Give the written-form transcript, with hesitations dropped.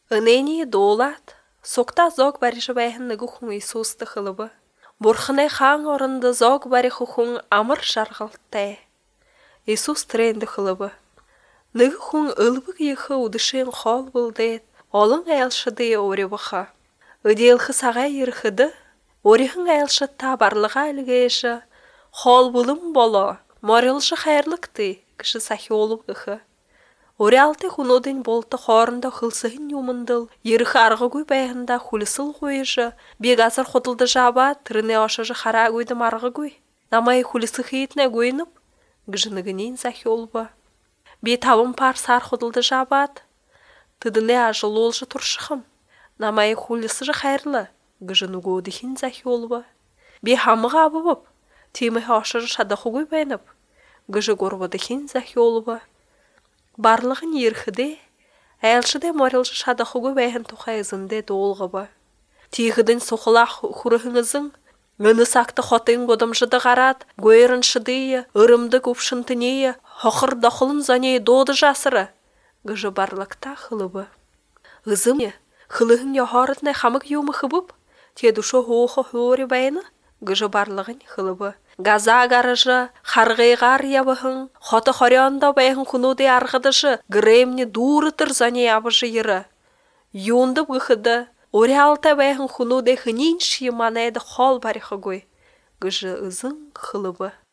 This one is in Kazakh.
은혜니 доолат, сокта зог баришы бәйхін нүгі хүн Иисусты қылыбы. Бурхынай хаң орынды зог барихы хүн амыр жарғылттай. Иисус тренді қылыбы. Нүгі хүн ылбық ехы удышын қол бұлдет, олың әлшыды оребыға. Өделхі сағай ерхіді, орехын әлші табарлыға әлгейші, қол бұлым болы, морылшы қайырлықты, кіші сахи олып ұқы. Оралты хунодын болты хорында хылсығын юмындыл, еріхі арғы көй бәйгінда хулысыл қойышы, бег азыр қотылды жаба, түріне ашыжы қара көйдім арғы көй. Намай хулысы хейтіне көйініп, гжынығынен сахи олбы. Бе табым пар сар қотылды жабат, тыдыне ажыл олжы тұршықым. Намай хулысыжы қайырлы, гжынығы өдіхін сахи олбы. Бе хамыға абыбып, теміхі ашыжы шадақы көй бәйініп, гжы көрбідіхін сахи олбы. Барлығын ерхіде, әлшіде морылшы шадақығы бәйін тұқайызынде доолғыбы. Тегідің соқылақ құрығыңызың, үні сақты қотың бодымжыды қарат, гөйрін шыдыйы, ұрымды көпшінтінейі, хоқыр дақылын зәней доды жасыры. Гыжы барлықта қылыбы. Ғызым, қылығын яхарытнай қамық еумі қыбып, тедушо хоқы хөрі бәйіні, гыжы барлығын қылыбы. Газа гарыжы, харғайғар ябығын, хоты хорянда бәйін құнуды арғыдышы, гремні дұрытыр зәне ябыжы ері. Юнды бұқыды, ори алта бәйін құнуды хынин шиыманайды қол бариқы гөй. Гыжы ұзын қылыбы.